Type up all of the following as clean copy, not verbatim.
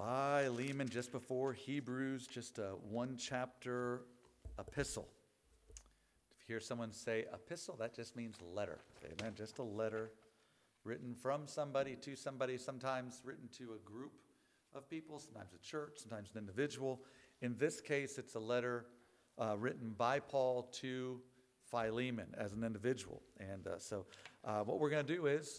Philemon, just before Hebrews, just a one-chapter epistle. If you hear someone say epistle, that just means letter. Amen. Just a letter written from somebody to somebody, sometimes written to a group of people, sometimes a church, sometimes an individual. In this case, it's a letter written by Paul to Philemon as an individual. And so what we're going to do is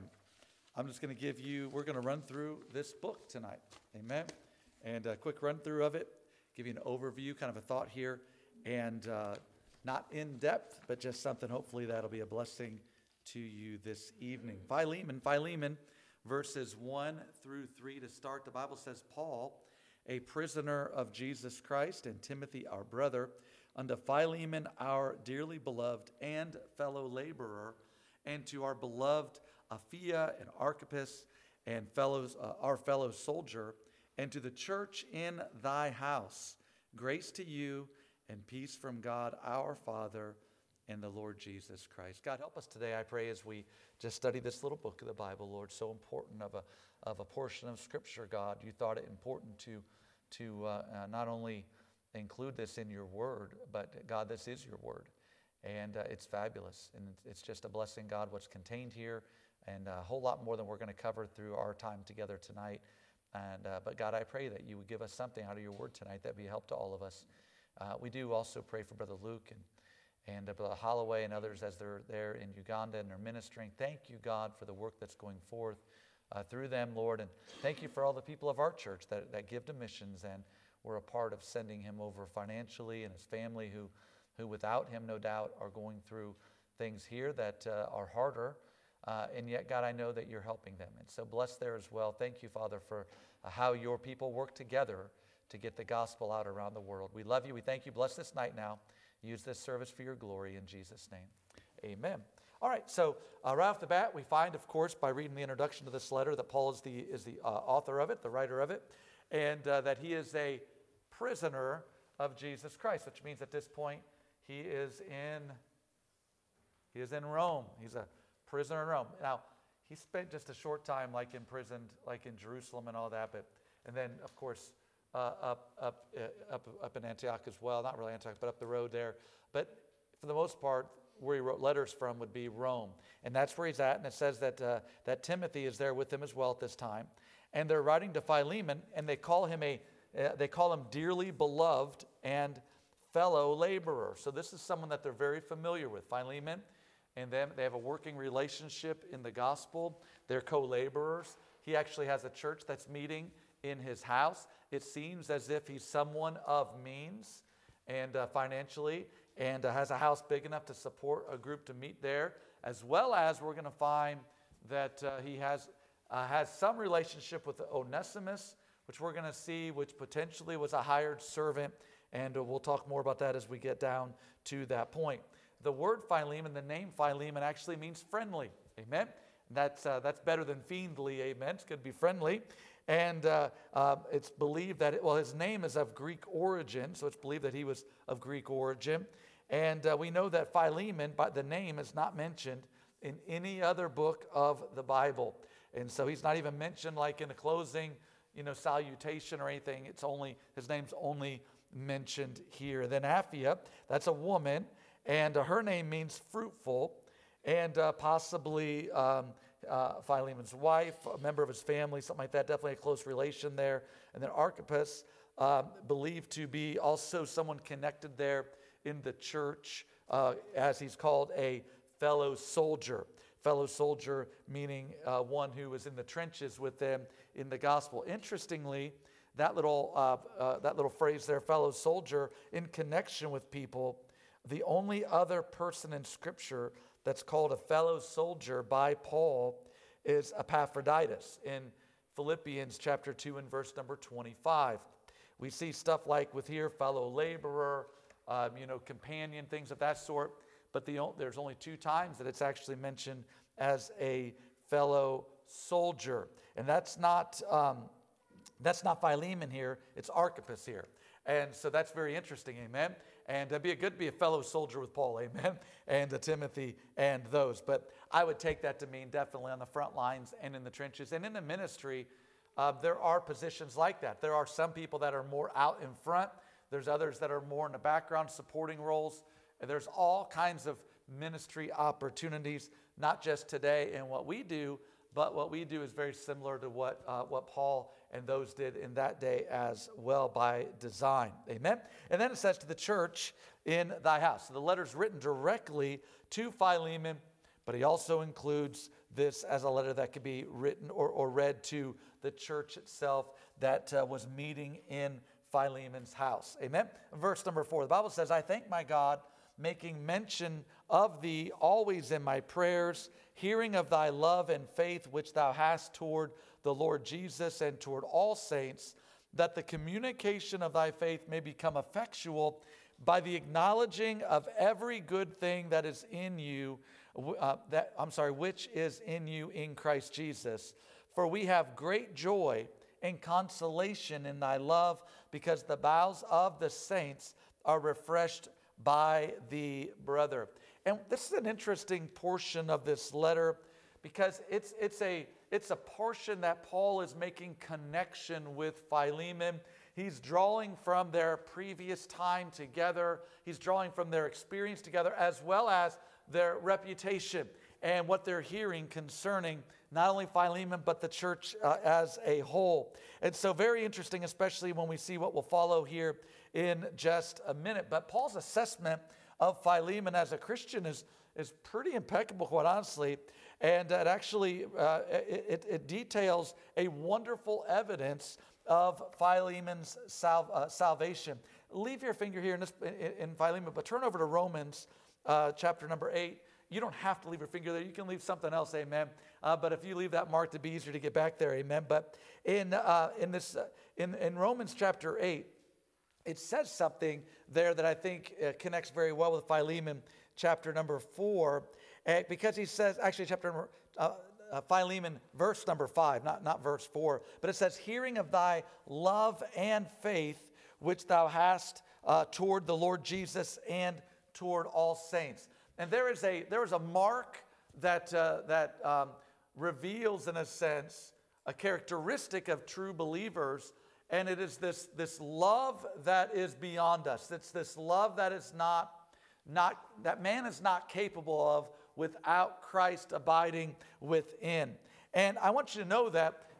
I'm just going to we're going to run through this book tonight. Amen. And a quick run through of it, give you an overview, kind of a thought here, and not in depth, but just something hopefully that'll be a blessing to you this evening. Philemon, verses 1 through 3 to start. The Bible says, Paul, a prisoner of Jesus Christ, and Timothy, our brother, unto Philemon, our dearly beloved and fellow laborer, and to our beloved Apphia and Archippus and our fellow soldier, and to the church in thy house, grace to you and peace from God our Father and the Lord Jesus Christ. God, help us today, I pray, as we just study this little book of the Bible, Lord, so important of a portion of Scripture, God. You thought it important to not only include this in your word, but God, this is your word. And it's fabulous. And it's just a blessing, God, what's contained here, and a whole lot more than we're going to cover through our time together tonight. And but God, I pray that you would give us something out of your word tonight that would be a help to all of us. We do also pray for Brother Luke and Brother Holloway and others as they're there in Uganda and they're ministering. Thank you, God, for the work that's going forth through them, Lord. And thank you for all the people of our church that give to missions and were a part of sending him over financially, and his family who without him, no doubt, are going through things here that are harder. And yet, God, I know that you're helping them. And so bless there as well. Thank you, Father, for how your people work together to get the gospel out around the world. We love you. We thank you. Bless this night now. Use this service for your glory in Jesus' name. Amen. All right, so right off the bat, we find, of course, by reading the introduction to this letter, that Paul is the author of it, the writer of it, and that he is a prisoner of Jesus Christ, which means at this point he is in Rome. He's a prisoner in Rome. Now, he spent just a short time imprisoned, like in Jerusalem and all that, and then, of course, up in Antioch as well. Not really Antioch, but up the road there. But for the most part, where he wrote letters from would be Rome. And that's where he's at. And it says that Timothy is there with him as well at this time. And they're writing to Philemon, and they call him dearly beloved and fellow laborer. So this is someone that they're very familiar with. Philemon and them, they have a working relationship in the gospel. They're co-laborers. He actually has a church that's meeting in his house. It seems as if he's someone of means and financially, and has a house big enough to support a group to meet there, as well as we're going to find that he has some relationship with Onesimus, which we're going to see, which potentially was a hired servant, and we'll talk more about that as we get down to that point. The word Philemon, the name Philemon, actually means friendly. Amen. That's better than fiendly. Amen. It's going to be friendly. And it's believed that, his name is of Greek origin, so it's believed that he was of Greek origin. And we know that Philemon, by the name, is not mentioned in any other book of the Bible. And so he's not even mentioned like in the closing, salutation or anything. His name's only mentioned here. And then Apphia, that's a woman, and her name means fruitful, and possibly Philemon's wife, a member of his family, something like that, definitely a close relation there. And then Archippus, believed to be also someone connected there in the church, as he's called a fellow soldier. Fellow soldier meaning one who was in the trenches with them in the gospel. Interestingly, that little phrase there, fellow soldier, in connection with people, the only other person in Scripture that's called a fellow soldier by Paul is Epaphroditus in Philippians chapter 2 and verse number 25. We see stuff like with here, fellow laborer, companion, things of that sort. But there's only 2 times that it's actually mentioned as a fellow soldier. And that's not Philemon here, it's Archippus here. And so that's very interesting, amen? And it'd be good to be a fellow soldier with Paul, amen? And Timothy and those. But I would take that to mean definitely on the front lines and in the trenches and in the ministry there are positions like that. There are some people that are more out in front. There's others that are more in the background supporting roles. And there's all kinds of ministry opportunities, not just today and what we do, but what we do is very similar to what Paul and those did in that day as well by design. Amen? And then it says to the church in thy house. So the letter's written directly to Philemon, but he also includes this as a letter that could be written or read to the church itself that was meeting in Philemon's house. Amen? Verse number 4, the Bible says, I thank my God, making mention of thee always in my prayers, hearing of thy love and faith which thou hast toward the Lord Jesus and toward all saints, that the communication of thy faith may become effectual by the acknowledging of every good thing that is in you, which is in you in Christ Jesus. For we have great joy and consolation in thy love, because the bowels of the saints are refreshed by the brother. And this is an interesting portion of this letter, because it's a portion that Paul is making connection with Philemon. He's drawing from their previous time together. He's drawing from their experience together, as well as their reputation and what they're hearing concerning not only Philemon, but the church as a whole. And so very interesting, especially when we see what will follow here in just a minute. But Paul's assessment of Philemon as a Christian is pretty impeccable, quite honestly. And it actually, it details a wonderful evidence of Philemon's salvation. Leave your finger here in Philemon, but turn over to Romans chapter number 8. You don't have to leave your finger there. You can leave something else, amen. But if you leave that mark, it'd be easier to get back there, amen. But in Romans chapter 8, it says something there that I think connects very well with Philemon chapter number 4, because he says, actually Philemon verse number 5, not verse 4, but it says, hearing of thy love and faith which thou hast toward the Lord Jesus and toward all saints. And there is a mark that reveals, in a sense, a characteristic of true believers, and it is this love that is beyond us. It's this love that is not that man is not capable of without Christ abiding within. And I want you to know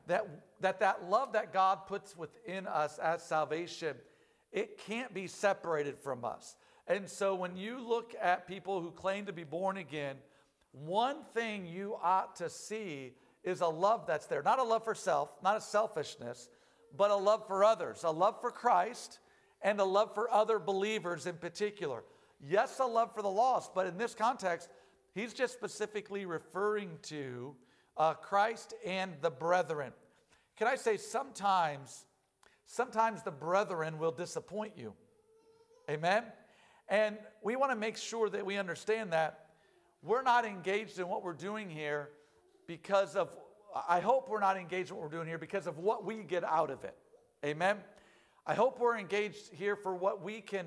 that love that God puts within us as salvation, it can't be separated from us. And so when you look at people who claim to be born again, one thing you ought to see is a love that's there. Not a love for self, not a selfishness, but a love for others, a love for Christ, and a love for other believers in particular. Yes, a love for the lost, but in this context, he's just specifically referring to Christ and the brethren. Can I say sometimes the brethren will disappoint you. Amen? And we want to make sure that we understand that we're not engaged in what we're doing here because of, I hope we're not engaged in what we're doing here because of what we get out of it. Amen? I hope we're engaged here for what we can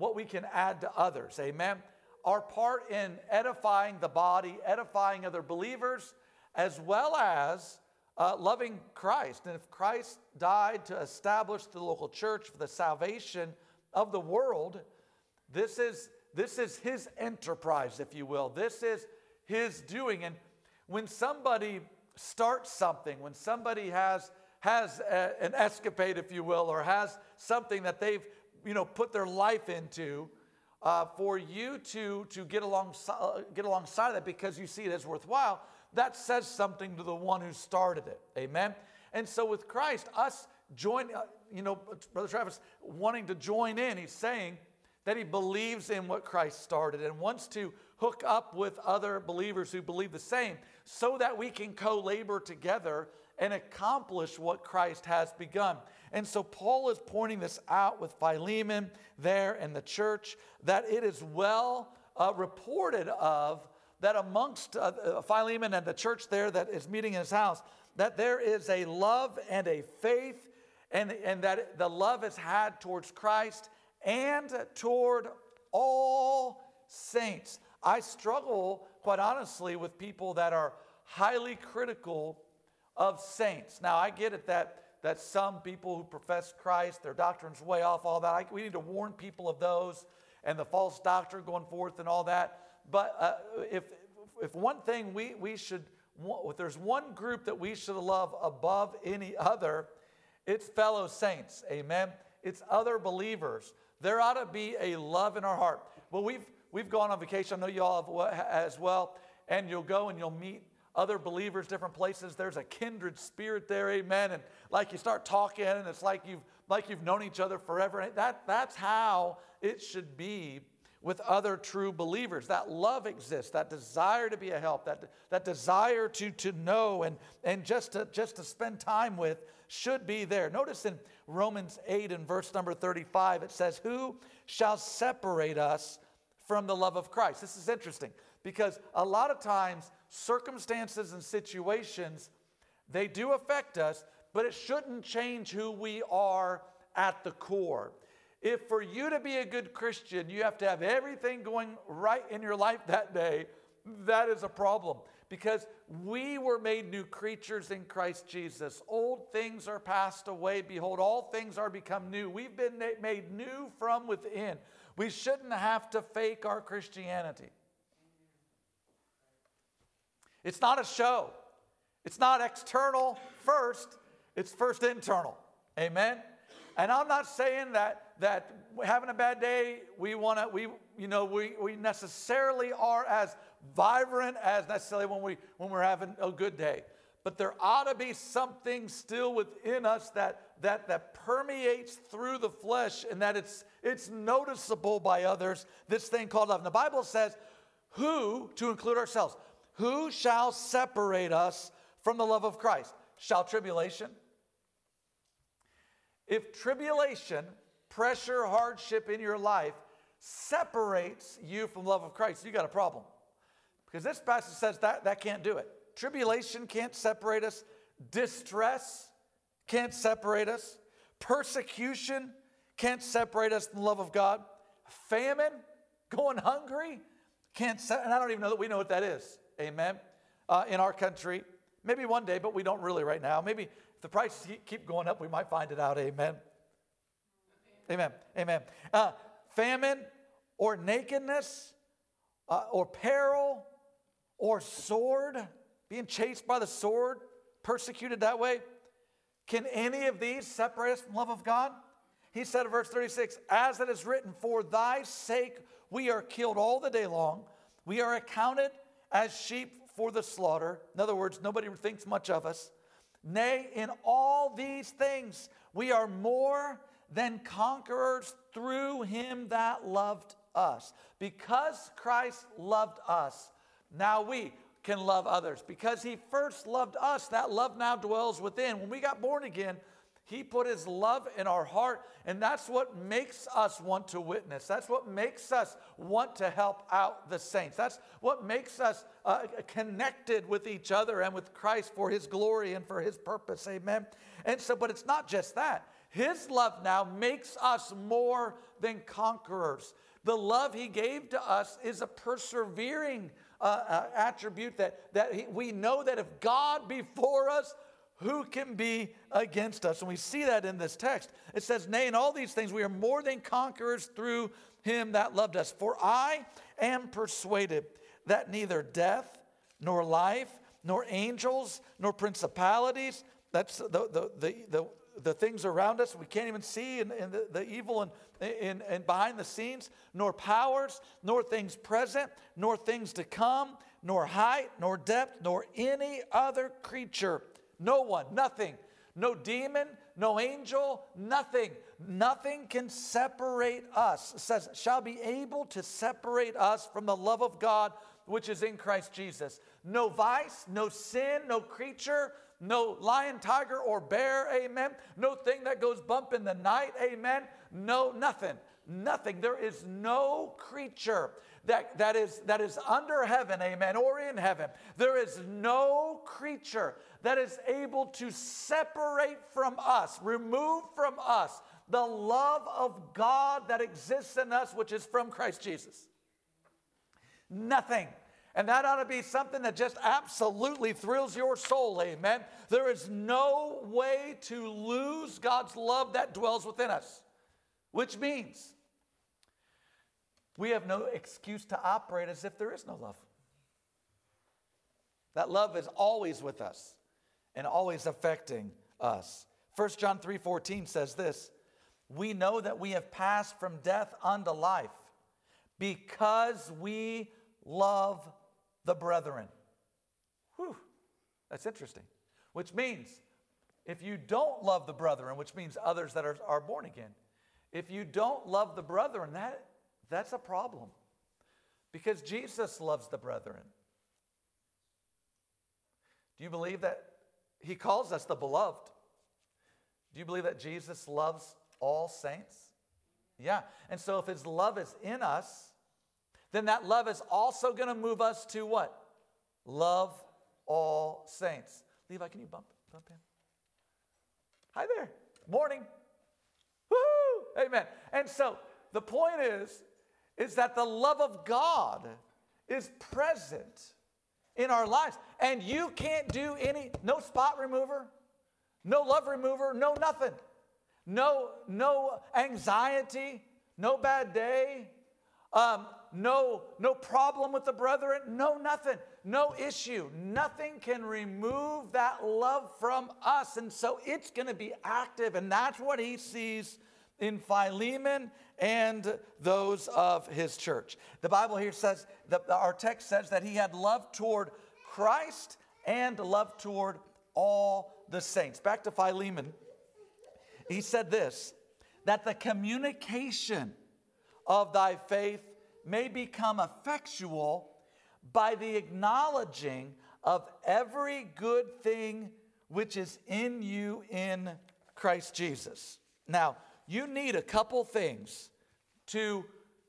add to others. Amen? Our part in edifying the body, edifying other believers, as well as loving Christ. And if Christ died to establish the local church for the salvation of the world, this is his enterprise, if you will. This is his doing. And when somebody starts something, when somebody has an escapade, if you will, or has something that they've put their life into, for you to get alongside of that because you see it as worthwhile, that says something to the one who started it. Amen? And so with Christ, us Brother Travis wanting to join in, he's saying that he believes in what Christ started and wants to hook up with other believers who believe the same so that we can co-labor together and accomplish what Christ has begun. And so Paul is pointing this out with Philemon there in the church, that it is well reported of that amongst Philemon and the church there that is meeting in his house, that there is a love and a faith, and that the love is had towards Christ and toward all saints. I struggle, quite honestly, with people that are highly critical of saints. Now, I get it that some people who profess Christ, their doctrine's way off, all that. We need to warn people of those and the false doctrine going forth and all that. But if one thing we should, if there's one group that we should love above any other, it's fellow saints. Amen. It's other believers. There ought to be a love in our heart. Well, we've gone on vacation. I know you all have as well. And you'll go and you'll meet other believers, different places. There's a kindred spirit there, amen. And like you start talking, and it's like you've known each other forever. And that's how it should be with other true believers. That love exists, that desire to be a help, that desire to know and just to spend time with should be there. Notice in Romans 8 and verse number 35, it says, "Who shall separate us from the love of Christ?" This is interesting because a lot of times circumstances and situations, they do affect us, but it shouldn't change who we are at the core. If for you to be a good Christian, you have to have everything going right in your life that day, that is a problem. Because we were made new creatures in Christ Jesus. Old things are passed away. Behold, all things are become new. We've been made new from within. We shouldn't have to fake our Christianity. It's not a show. It's not external first. It's first internal. Amen? And I'm not saying that having a bad day, we necessarily are as vibrant as necessarily when we're having a good day. But there ought to be something still within us that permeates through the flesh and that it's noticeable by others, this thing called love. And the Bible says, who, to include ourselves, who shall separate us from the love of Christ? Shall tribulation? If tribulation, pressure, hardship in your life separates you from the love of Christ, you got a problem. Because this passage says that can't do it. Tribulation can't separate us. Distress can't separate us. Persecution can't separate us from the love of God. Famine, going hungry, can't separate. And I don't even know that we know what that is. Amen. In our country. Maybe one day, but we don't really right now. Maybe if the prices keep going up, we might find it out. Amen. Amen. Amen. Famine or nakedness or peril or sword, being chased by the sword, persecuted that way. Can any of these separate us from the love of God? He said in verse 36, as it is written, for thy sake we are killed all the day long. We are accounted as sheep for the slaughter. In other words, nobody thinks much of us. Nay, in all these things we are more than conquerors through him that loved us. Because Christ loved us, now we can love others. Because he first loved us, that love now dwells within. When we got born again, he put his love in our heart, and that's what makes us want to witness. That's what makes us want to help out the saints. That's what makes us connected with each other and with Christ for his glory and for his purpose. Amen. And so, but it's not just that. His love now makes us more than conquerors. The love he gave to us is a persevering attribute that we know that if God be for us, who can be against us? And we see that in this text. It says, nay, in all these things we are more than conquerors through him that loved us. For I am persuaded that neither death, nor life, nor angels, nor principalities, that's the things around us we can't even see, and the evil and behind the scenes, nor powers, nor things present, nor things to come, nor height, nor depth, nor any other creature. No one, nothing, no demon, no angel, nothing. Nothing can separate us. It says, shall be able to separate us from the love of God, which is in Christ Jesus. No vice, no sin, no creature, no lion, tiger, or bear, amen. No thing that goes bump in the night, amen. No, nothing. Nothing. There is no creature that is under heaven, amen, or in heaven. There is no creature that is able to separate from us, remove from us the love of God that exists in us, which is from Christ Jesus. Nothing. And that ought to be something that just absolutely thrills your soul, amen? There is no way to lose God's love that dwells within us, which means we have no excuse to operate as if there is no love. That love is always with us and always affecting us. 1 John 3:14 says this, we know that we have passed from death unto life because we love the brethren. Whew, that's interesting. Which means if you don't love the brethren, which means others that are born again, if you don't love the brethren, that's a problem. Because Jesus loves the brethren. Do you believe that he calls us the beloved? Do you believe that Jesus loves all saints? Yeah. And so if his love is in us, then that love is also going to move us to what? Love all saints. Levi, can you bump him? Hi there. Morning. Woo! Amen. And so the point is that the love of God is present in our lives. And you can't do no spot remover, no love remover, no nothing. No anxiety, no bad day, no problem with the brethren, no nothing, no issue. Nothing can remove that love from us. And so it's going to be active. And that's what he sees in Philemon and those of his church. The Bible here says, our text says that he had love toward Christ and love toward all the saints. Back to Philemon. He said this, that the communication of thy faith may become effectual by the acknowledging of every good thing which is in you in Christ Jesus. Now, you need a couple things to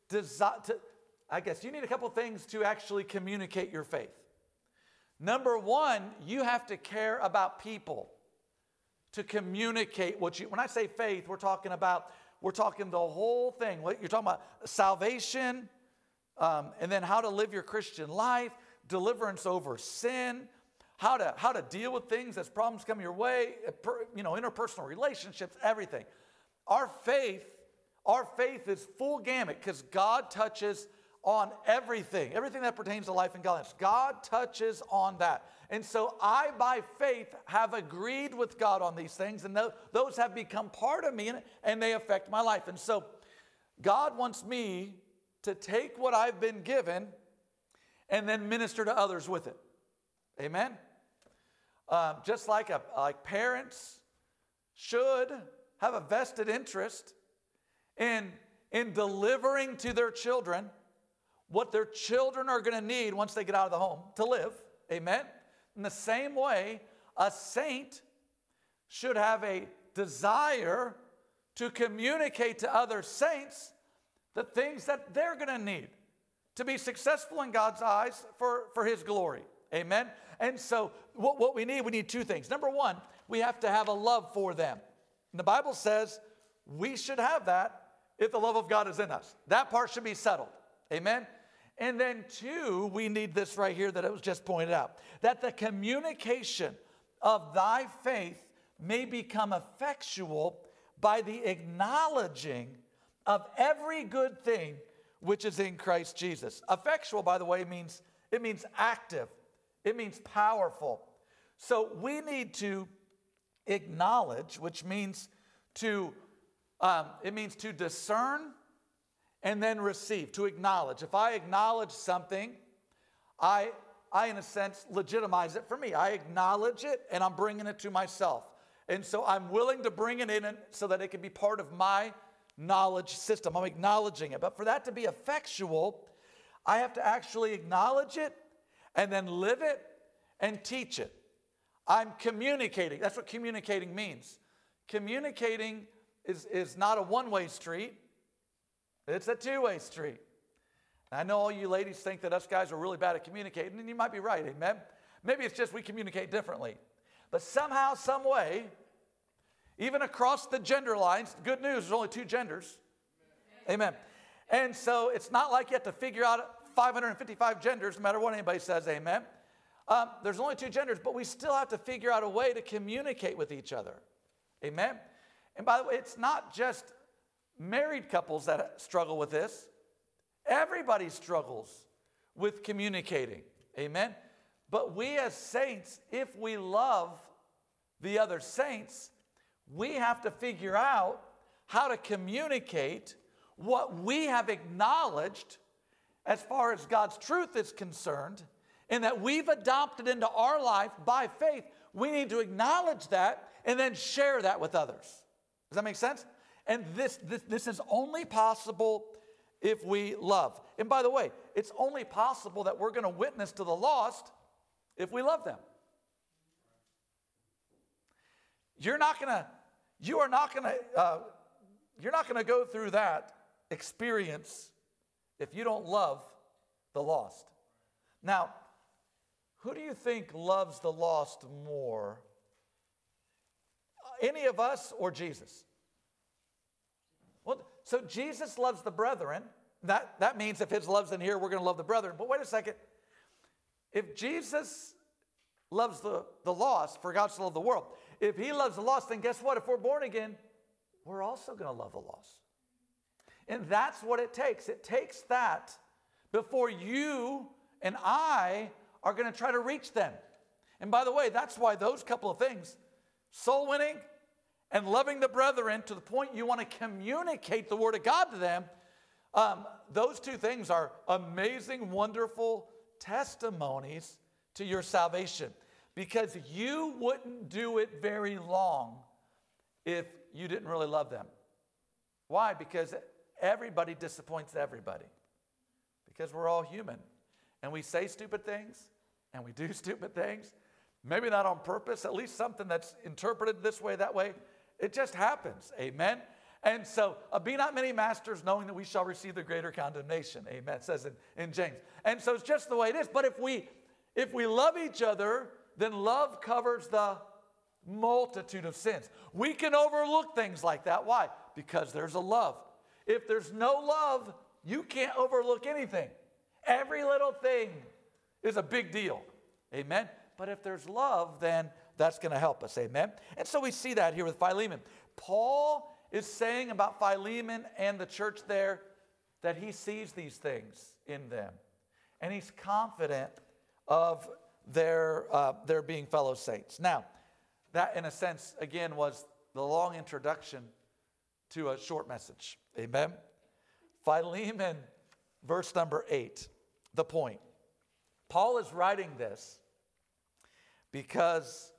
actually communicate your faith. Number one, you have to care about people to communicate what you, when I say faith, we're talking the whole thing. You're talking about salvation, and then how to live your Christian life, deliverance over sin, how to deal with things as problems come your way, interpersonal relationships, everything. Our faith is full gamut because God touches on everything that pertains to life and godliness. God touches on that. And so I, by faith, have agreed with God on these things, and those have become part of me, and they affect my life. And so God wants me to take what I've been given and then minister to others with it. Amen? Just like parents should have a vested interest in delivering to their children what their children are going to need once they get out of the home to live. Amen? In the same way, a saint should have a desire to communicate to other saints the things that they're going to need to be successful in God's eyes for his glory. Amen? And so what we need two things. Number one, we have to have a love for them. And the Bible says we should have that if the love of God is in us. That part should be settled. Amen? And then two, we need this right here that it was just pointed out, that the communication of thy faith may become effectual by the acknowledging of every good thing which is in Christ Jesus. Effectual, by the way, means active. It means powerful. So we need to acknowledge, which means it means to discern and then receive, to acknowledge. If I acknowledge something, I in a sense legitimize it for me. I acknowledge it and I'm bringing it to myself. And so I'm willing to bring it in so that it can be part of my knowledge system. I'm acknowledging it. But for that to be effectual, I have to actually acknowledge it and then live it and teach it. I'm communicating. That's what communicating means. Communicating is not a one-way street. It's a two-way street. I know all you ladies think that us guys are really bad at communicating, and you might be right, amen? Maybe it's just we communicate differently. But somehow, some way, even across the gender lines, good news, there's only two genders. Amen. And so it's not like you have to figure 555 genders, no matter what anybody says, amen. There's only 2 genders, but we still have to figure out a way to communicate with each other. Amen. And by the way, it's not just married couples that struggle with this. Everybody struggles with communicating. Amen. But we as saints, if we love the other saints, we have to figure out how to communicate what we have acknowledged as far as God's truth is concerned, and that we've adopted into our life by faith. We need to acknowledge that and then share that with others. Does that make sense? And this is only possible if we love. And by the way, it's only possible that we're going to witness to the lost if we love them. You're not going to go through that experience if you don't love the lost. Now, who do you think loves the lost more? Any of us or Jesus? Well, so Jesus loves the brethren. That means if his love's in here, we're going to love the brethren. But wait a second. If Jesus loves the lost, for God so loved the world, if he loves the lost, then guess what? If we're born again, we're also going to love the lost. And that's what it takes. It takes that before you and I are going to try to reach them. And by the way, that's why those couple of things, soul winning and loving the brethren to the point you want to communicate the word of God to them, those 2 things are amazing, wonderful testimonies to your salvation. Because you wouldn't do it very long if you didn't really love them. Why? Because everybody disappoints everybody. Because we're all human. And we say stupid things, and we do stupid things. Maybe not on purpose, at least something that's interpreted this way, that way. It just happens, amen? And so, be not many masters, knowing that we shall receive the greater condemnation, amen, it says in James. And so it's just the way it is. But if we love each other, then love covers the multitude of sins. We can overlook things like that. Why? Because there's a love. If there's no love, you can't overlook anything. Every little thing is a big deal. Amen? But if there's love, then that's going to help us. Amen? And so we see that here with Philemon. Paul is saying about Philemon and the church there that he sees these things in them. And he's confident of their being fellow saints. Now, that in a sense, again, was the long introduction to a short message. Amen? Philemon, verse number 8, the point. Paul is writing this because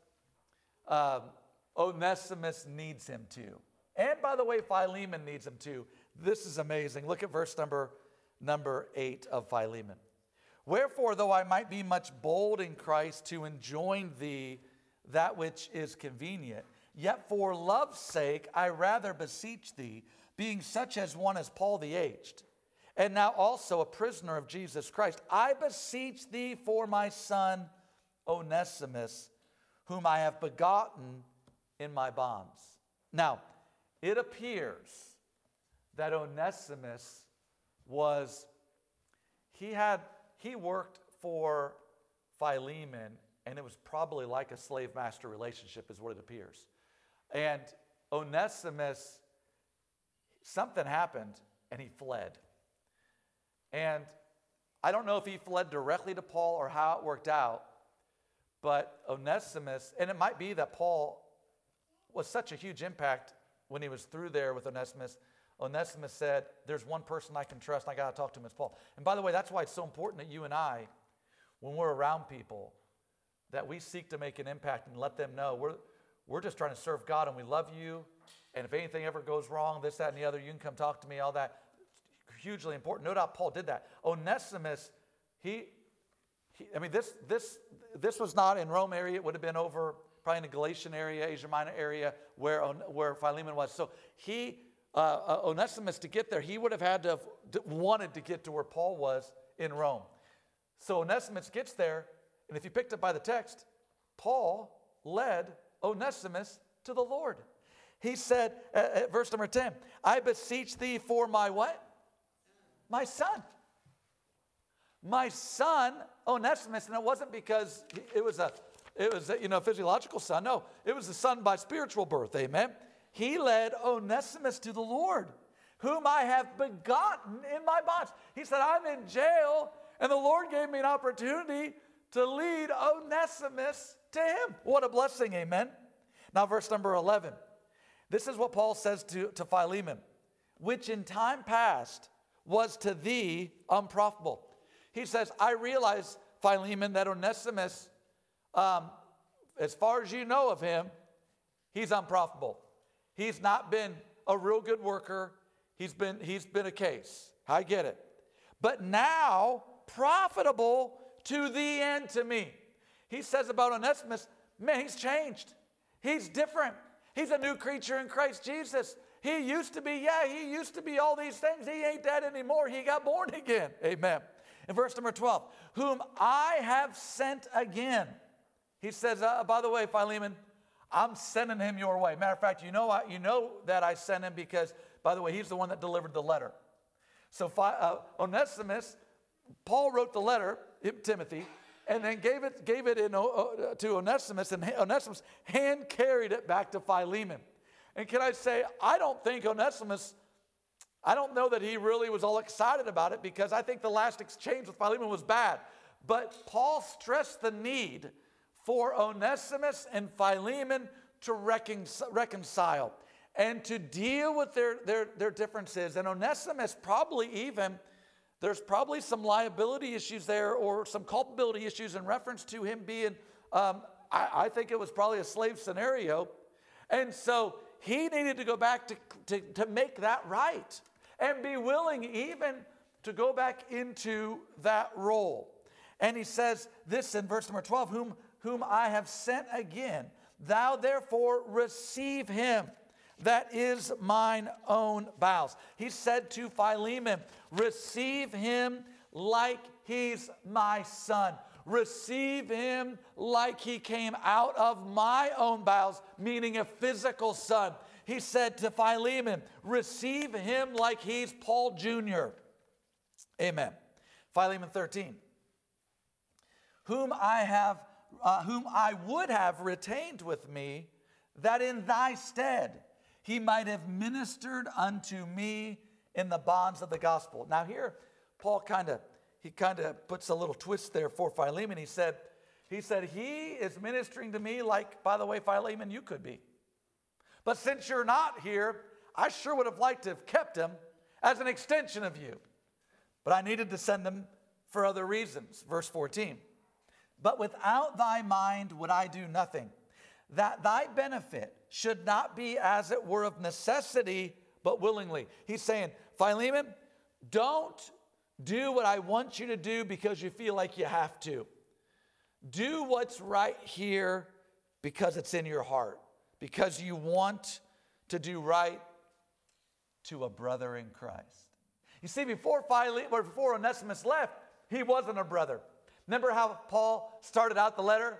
Onesimus needs him too. And by the way, Philemon needs him too. This is amazing. Look at verse number 8 of Philemon. Wherefore, though I might be much bold in Christ to enjoin thee that which is convenient, yet for love's sake I rather beseech thee, being such as one as Paul the aged, and now also a prisoner of Jesus Christ, I beseech thee for my son Onesimus, whom I have begotten in my bonds. Now, it appears that Onesimus he worked for Philemon, and it was probably like a slave-master relationship is what it appears. And Onesimus, something happened, and he fled. And I don't know if he fled directly to Paul or how it worked out, but Onesimus, and it might be that Paul was such a huge impact when he was through there with Onesimus. Onesimus said, there's one person I can trust, I got to talk to him, it's Paul. And by the way, that's why it's so important that you and I, when we're around people, that we seek to make an impact and let them know we're just trying to serve God and we love you. And if anything ever goes wrong, this, that, and the other, you can come talk to me, all that. It's hugely important. No doubt Paul did that. Onesimus, this was not in Rome area. It would have been over probably in the Galatian area, Asia Minor area, where Philemon was. So Onesimus, to get there, he would have had to have wanted to get to where Paul was in Rome. So Onesimus gets there, and if you picked up by the text, Paul led Onesimus to the Lord. He said, at verse number 10, I beseech thee for my what? My son. my son Onesimus, and it wasn't because it was a physiological son. No, it was a son by spiritual birth. Amen. He led Onesimus to the Lord, whom I have begotten in my bonds. He said, I'm in jail, and the Lord gave me an opportunity to lead Onesimus to him. What a blessing, amen. Now, verse number 11. This is what Paul says to Philemon, which in time past was to thee unprofitable. He says, I realize, Philemon, that Onesimus, as far as you know of him, he's unprofitable. He's not been a real good worker. He's been a case. I get it. But now, profitable to thee and to me. He says about Onesimus, man, he's changed. He's different. He's a new creature in Christ Jesus. He used to be all these things. He ain't that anymore. He got born again. Amen. In verse number 12, whom I have sent again. He says, by the way, Philemon, I'm sending him your way. Matter of fact, you know that I sent him because, by the way, he's the one that delivered the letter. So Onesimus, Paul wrote the letter, Timothy, and then gave it to Onesimus, and Onesimus hand carried it back to Philemon. And can I say, I don't know that he really was all excited about it, because I think the last exchange with Philemon was bad. But Paul stressed the need for Onesimus and Philemon to reconcile and to deal with their differences. And Onesimus there's probably some liability issues there, or some culpability issues in reference to him being, I think it was probably a slave scenario. And so he needed to go back to make that right and be willing even to go back into that role. And he says this in verse number 12, whom I have sent again, thou therefore receive him that is mine own bowels. He said to Philemon, receive him like he's my son. Receive him like he came out of my own bowels, meaning a physical son. He said to Philemon, receive him like he's Paul Jr. Amen. Philemon 13. Whom I would have retained with me, that in thy stead he might have ministered unto me in the bonds of the gospel. Now here, Paul kind of puts a little twist there for Philemon. He said he is ministering to me like, by the way, Philemon, you could be. But since you're not here, I sure would have liked to have kept him as an extension of you. But I needed to send him for other reasons. Verse 14. But without thy mind would I do nothing, that thy benefit should not be as it were of necessity, but willingly. He's saying, Philemon, don't do what I want you to do because you feel like you have to. Do what's right here because it's in your heart, because you want to do right to a brother in Christ. You see, before Onesimus left, he wasn't a brother. Remember how Paul started out the letter?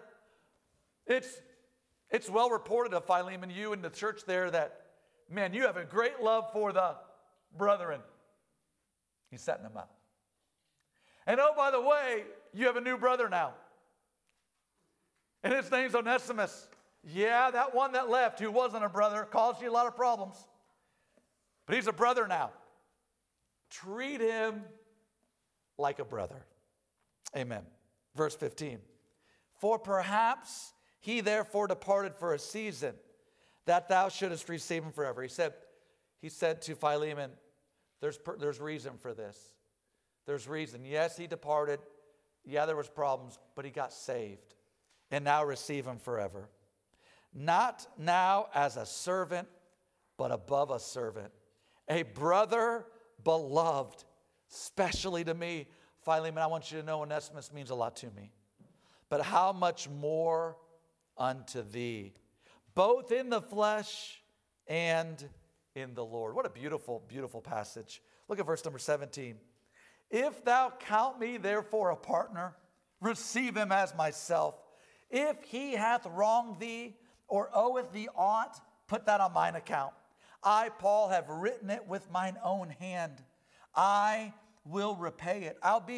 It's well reported of Philemon, you and the church there, that, man, you have a great love for the brethren. He's setting them up. And oh, by the way, you have a new brother now. And his name's Onesimus. Yeah, that one that left who wasn't a brother caused you a lot of problems. But he's a brother now. Treat him like a brother. Amen. Verse 15. For perhaps he therefore departed for a season, that thou shouldest receive him forever. He said to Philemon, there's reason for this. There's reason. Yes, he departed. Yeah, there was problems, but he got saved. And now receive him forever. Not now as a servant, but above a servant. A brother beloved, specially to me. Philemon, I want you to know Onesimus means a lot to me. But how much more unto thee, both in the flesh and in the Lord. What a beautiful, beautiful passage. Look at verse number 17. If thou count me therefore a partner, receive him as myself. If he hath wronged thee or oweth thee aught, put that on mine account. I, Paul, have written it with mine own hand. I will repay it. Albeit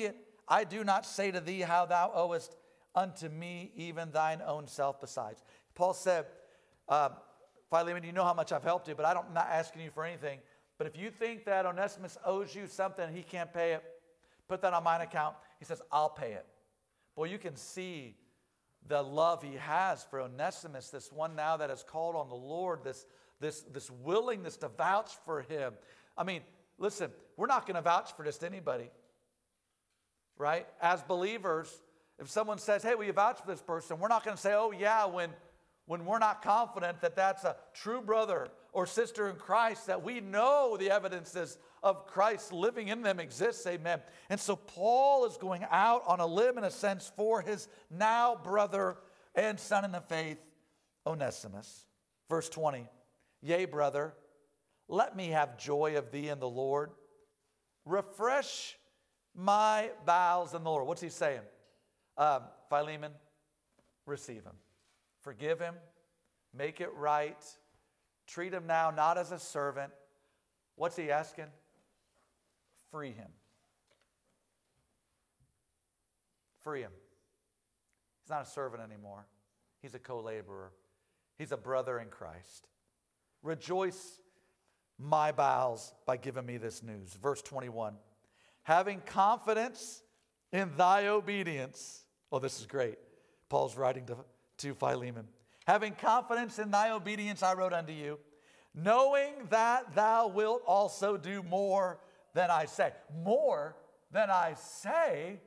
I do not say to thee how thou owest unto me even thine own self besides. Paul said, Philemon, you know how much I've helped you, but I'm not asking you for anything. But if you think that Onesimus owes you something and he can't pay it, put that on mine account. He says, I'll pay it. Boy, you can see the love he has for Onesimus, this one now that has called on the Lord, this willingness to vouch for him. I mean, listen, we're not going to vouch for just anybody, right? As believers, if someone says, hey, will you vouch for this person? We're not going to say, oh, yeah, when we're not confident that that's a true brother or sister in Christ, that we know the evidences of Christ living in them exists, amen. And so Paul is going out on a limb, in a sense, for his now brother and son in the faith, Onesimus. Verse 20, yea, brother, let me have joy of thee in the Lord. Refresh my bowels in the Lord. What's he saying? Philemon, receive him. Forgive him. Make it right. Treat him now not as a servant. What's he asking? Free him. Free him. He's not a servant anymore. He's a co-laborer. He's a brother in Christ. Rejoice my bowels by giving me this news. Verse 21. Having confidence in thy obedience. Oh, this is great. Paul's writing to Philemon. Having confidence in thy obedience, I wrote unto you, knowing that thou wilt also do more than I say. More than I say.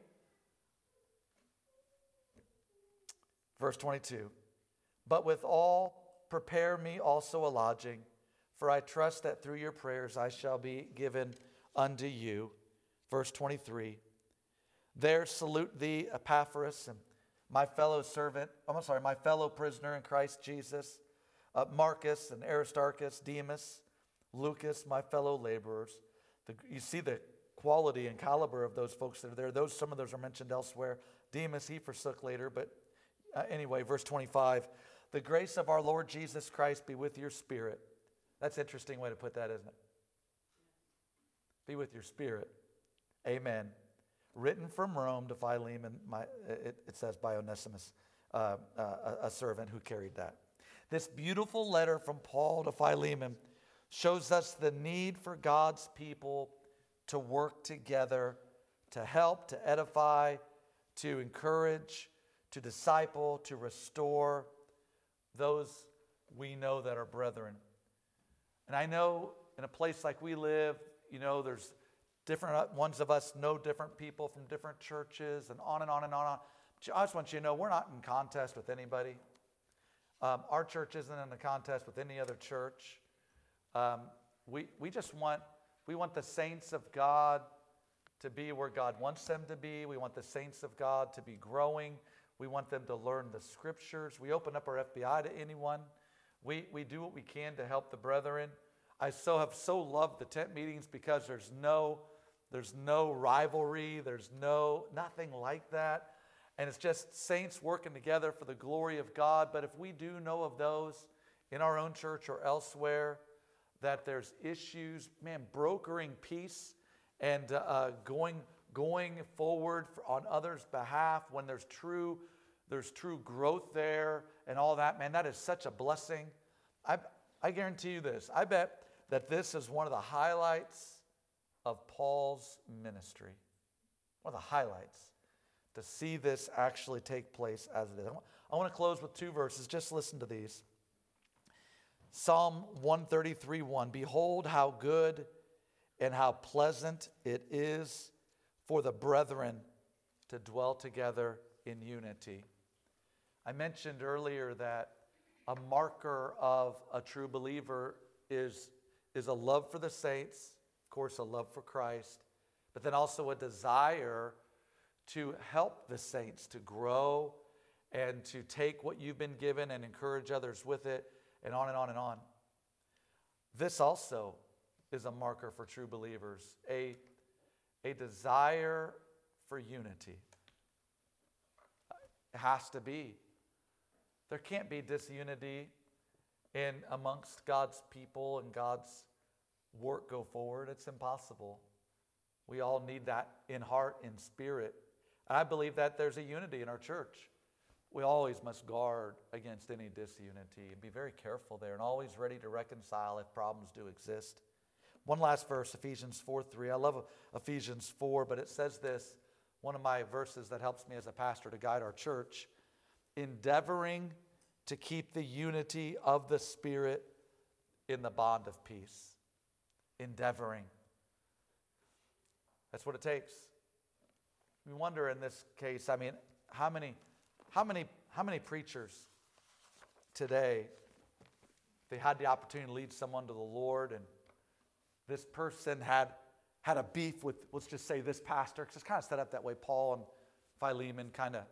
Verse 22. But withal, prepare me also a lodging, for I trust that through your prayers I shall be given unto you. Verse 23. There salute thee, Epaphras, and my fellow prisoner in Christ Jesus, Marcus and Aristarchus, Demas, Lucas, my fellow laborers. You see the quality and caliber of those folks that are there. Some of those are mentioned elsewhere. Demas, he forsook later, but anyway, verse 25. The grace of our Lord Jesus Christ be with your spirit. That's an interesting way to put that, isn't it? Be with your spirit. Amen. Written from Rome to Philemon, it says by Onesimus, a servant who carried that. This beautiful letter from Paul to Philemon shows us the need for God's people to work together, to help, to edify, to encourage, to disciple, to restore those we know that are brethren. And I know in a place like we live, there's different ones of us know different people from different churches and on and on and on. I just want you to know we're not in contest with anybody. Our church isn't in a contest with any other church. We want the saints of God to be where God wants them to be. We want the saints of God to be growing. We want them to learn the scriptures. We open up our FBI to anyone. We do what we can to help the brethren. I have so loved the tent meetings because there's no rivalry. There's nothing like that. And it's just saints working together for the glory of God. But if we do know of those in our own church or elsewhere that there's issues, brokering peace and going forward on others' behalf when there's true growth there and all that, that is such a blessing. I guarantee you this. I bet that this is one of the highlights of Paul's ministry. One of the highlights. To see this actually take place as it is. I want to close with two verses. Just listen to these. Psalm 133:1. Behold how good and how pleasant it is for the brethren to dwell together in unity. I mentioned earlier that a marker of a true believer is a love for the saints, of course, a love for Christ, but then also a desire to help the saints to grow and to take what you've been given and encourage others with it, and on and on and on. This also is a marker for true believers, a desire for unity. It has to be. There can't be disunity amongst God's people and God's work go forward. It's impossible. We all need that in heart and spirit I believe that there's a unity in our church. We always must guard against any disunity and be very careful there and always ready to reconcile if problems do exist. One last verse, Ephesians 4:3. I love Ephesians 4, but it says this, one of my verses that helps me as a pastor to guide our church, endeavoring to keep the unity of the Spirit in the bond of peace. Endeavoring. That's what it takes. We wonder in this case, I mean, how many preachers today, they had the opportunity to lead someone to the Lord, and this person had a beef with, let's just say, this pastor, because it's kind of set up that way, Paul and Philemon, kind of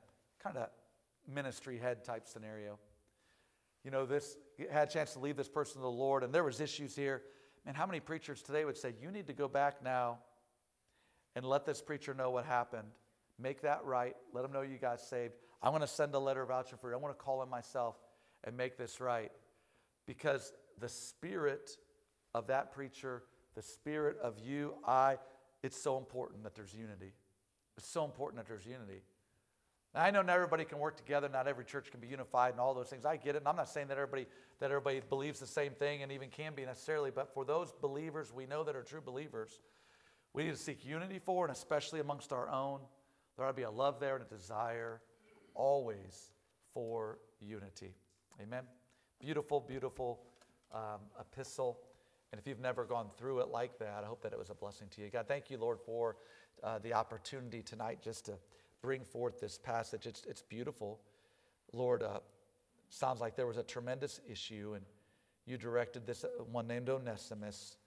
ministry head type scenario. You know, this had a chance to lead this person to the Lord, and there was issues here. Man, how many preachers today would say, you need to go back now and let this preacher know what happened. Make that right. Let him know you got saved. I want to send a letter of voucher for you. I want to call him myself and make this right. Because the spirit of that preacher, the spirit of you, it's so important that there's unity. It's so important that there's unity. Now, I know not everybody can work together. Not every church can be unified and all those things. I get it. And I'm not saying that everybody believes the same thing and even can be necessarily. But for those believers we know that are true believers, we need to seek unity for, and especially amongst our own. There ought to be a love there and a desire always for unity. Amen. Beautiful, beautiful epistle. And if you've never gone through it like that, I hope that it was a blessing to you. God, thank you, Lord, for the opportunity tonight just to bring forth this passage. It's beautiful. Lord, sounds like there was a tremendous issue, and you directed this one named Onesimus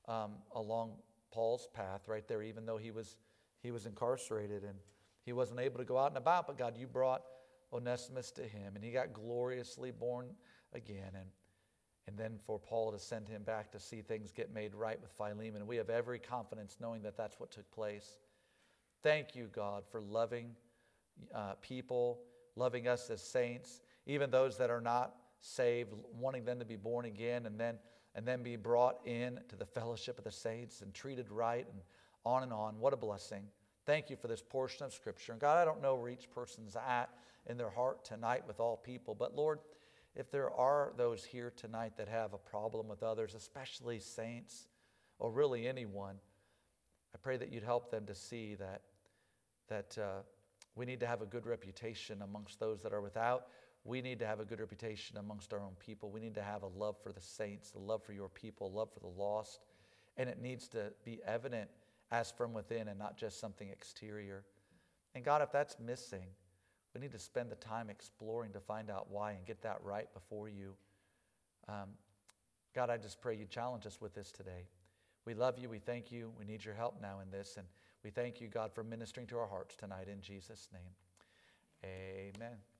along Paul's path right there, even though he was incarcerated and he wasn't able to go out and about. But God, you brought Onesimus to him, and he got gloriously born again. And then for Paul to send him back to see things get made right with Philemon. We have every confidence knowing that that's what took place. Thank you, God, for loving people, loving us as saints, even those that are not saved, wanting them to be born again and then be brought in to the fellowship of the saints and treated right and on and on. What a blessing. Thank you for this portion of Scripture. And God, I don't know where each person's at in their heart tonight with all people, but Lord, if there are those here tonight that have a problem with others, especially saints or really anyone, I pray that you'd help them to see that we need to have a good reputation amongst those that are without. We need to have a good reputation amongst our own people. We need to have a love for the saints, a love for your people, love for the lost. And it needs to be evident as from within and not just something exterior. And God, if that's missing, we need to spend the time exploring to find out why and get that right before you. God, I just pray you challenge us with this today. We love you. We thank you. We need your help now in this. And we thank you, God, for ministering to our hearts tonight in Jesus' name. Amen.